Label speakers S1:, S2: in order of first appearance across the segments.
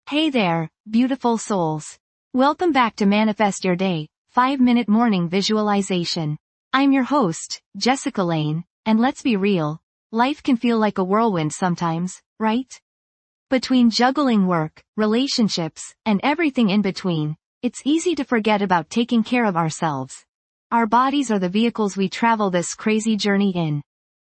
S1: Hey there, beautiful souls. Welcome back to Manifest Your Day, 5-minute morning visualization. I'm your host, Jessica Lane, and let's be real, life can feel like a whirlwind sometimes, right? Between juggling work, relationships, and everything in between, it's easy to forget about taking care of ourselves. Our bodies are the vehicles we travel this crazy journey in.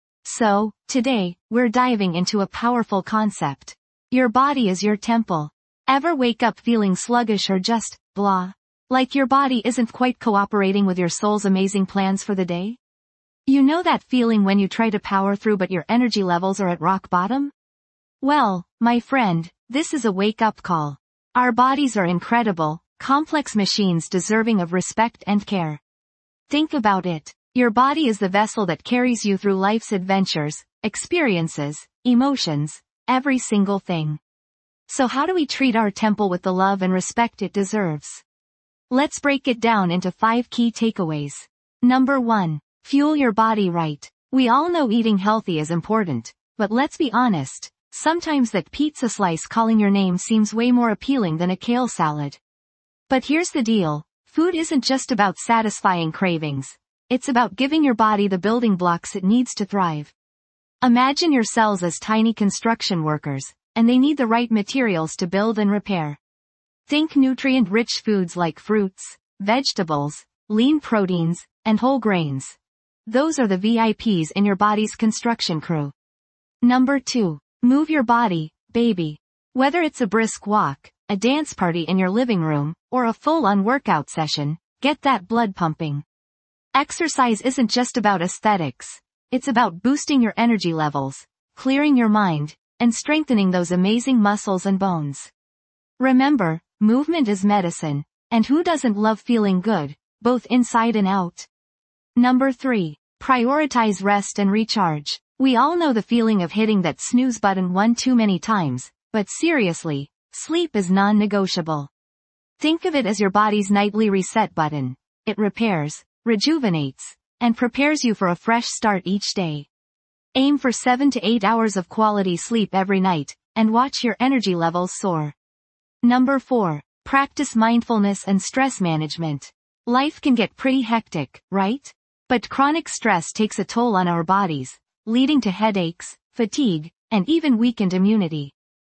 S1: So, today, we're diving into a powerful concept. Your body is your temple. Ever wake up feeling sluggish or just, blah? Like your body isn't quite cooperating with your soul's amazing plans for the day? You know that feeling when you try to power through but your energy levels are at rock bottom? Well, my friend, this is a wake-up call. Our bodies are incredible, complex machines deserving of respect and care. Think about it. Your body is the vessel that carries you through life's adventures, experiences, emotions, every single thing. So how do we treat our temple with the love and respect it deserves? Let's break it down into 5 key takeaways. Number 1. Fuel your body right. We all know eating healthy is important, but let's be honest, sometimes that pizza slice calling your name seems way more appealing than a kale salad. But here's the deal, food isn't just about satisfying cravings. It's about giving your body the building blocks it needs to thrive. Imagine your cells as tiny construction workers, and they need the right materials to build and repair. Think nutrient-rich foods like fruits, vegetables, lean proteins, and whole grains. Those are the VIPs in your body's construction crew. Number 2. Move your body, baby. Whether it's a brisk walk, a dance party in your living room, or a full-on workout session, get that blood pumping. Exercise isn't just about aesthetics. It's about boosting your energy levels, clearing your mind, and strengthening those amazing muscles and bones. Remember, movement is medicine, and who doesn't love feeling good, both inside and out? Number 3. Prioritize rest and recharge. We all know the feeling of hitting that snooze button one too many times, but seriously, sleep is non-negotiable. Think of it as your body's nightly reset button. It repairs, rejuvenates, and prepares you for a fresh start each day. Aim for 7 to 8 hours of quality sleep every night, and watch your energy levels soar. Number 4. Practice mindfulness and stress management. Life can get pretty hectic, right? But chronic stress takes a toll on our bodies, leading to headaches, fatigue, and even weakened immunity.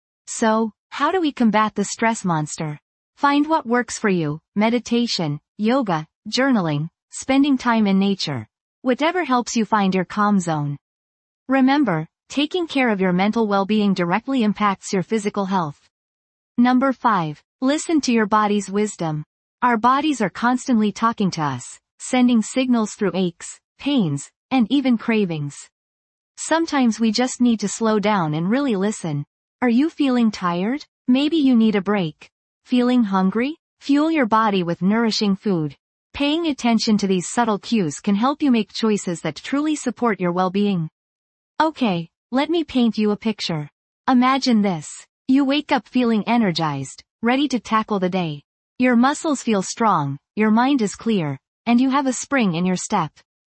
S1: So, how do we combat the stress monster? Find what works for you: meditation, yoga, journaling, spending time in nature. Whatever helps you find your calm zone. Remember, taking care of your mental well-being directly impacts your physical health. Number 5. Listen to your body's wisdom. Our bodies are constantly talking to us, sending signals through aches, pains, and even cravings. Sometimes we just need to slow down and really listen. Are you feeling tired? Maybe you need a break. Feeling hungry? Fuel your body with nourishing food. Paying attention to these subtle cues can help you make choices that truly support your well-being. Okay, let me paint you a picture. Imagine this. You wake up feeling energized, ready to tackle the day. Your muscles feel strong, your mind is clear, and you have a spring in your step.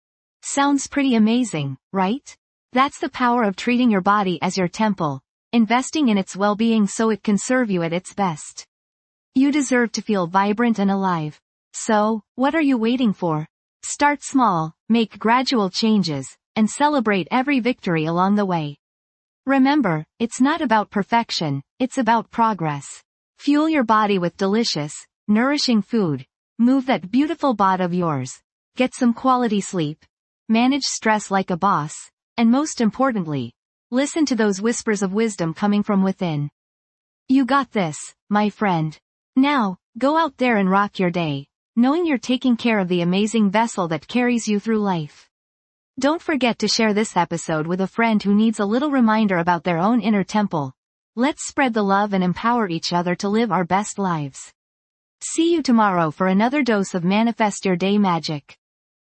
S1: Sounds pretty amazing, right? That's the power of treating your body as your temple, investing in its well-being so it can serve you at its best. You deserve to feel vibrant and alive. So, what are you waiting for? Start small, make gradual changes, and celebrate every victory along the way. Remember, it's not about perfection, it's about progress. Fuel your body with delicious, nourishing food. Move that beautiful bod of yours. Get some quality sleep. Manage stress like a boss. And most importantly, listen to those whispers of wisdom coming from within. You got this, my friend. Now, go out there and rock your day, knowing you're taking care of the amazing vessel that carries you through life. Don't forget to share this episode with a friend who needs a little reminder about their own inner temple. Let's spread the love and empower each other to live our best lives. See you tomorrow for another dose of Manifest Your Day magic.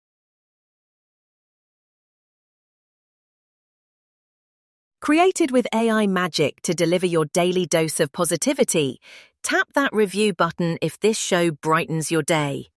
S2: Created with AI magic to deliver your daily dose of positivity, tap that review button if this show brightens your day.